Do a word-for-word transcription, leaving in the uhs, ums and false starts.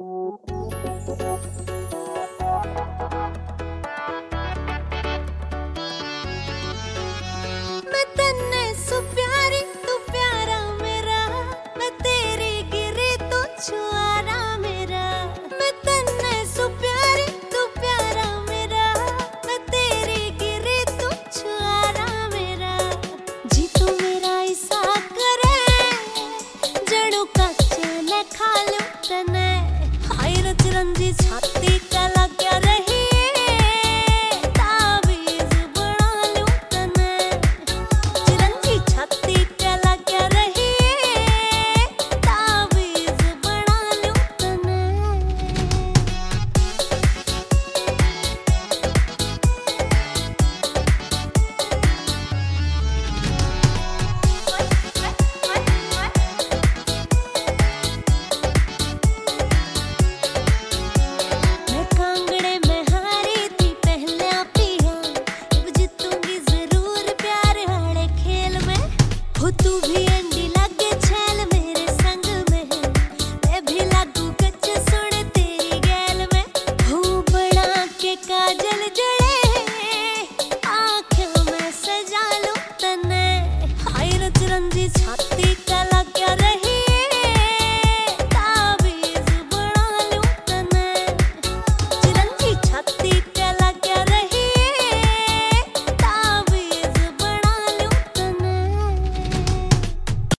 मैं तन्ने सो प्यारी तू प्यारा मेरा, मैं तेरी गिरी तू छुआरा मेरा। मैं तन्ने सो प्यारी तू प्यारा मेरा, मैं तेरी गिरी तू छुआरा मेरा। जी तू मेरा ऐसा करे जड़ों कच्चे न खा लूं तने। हाय रचरंजी छाती का लग्या रही तू भी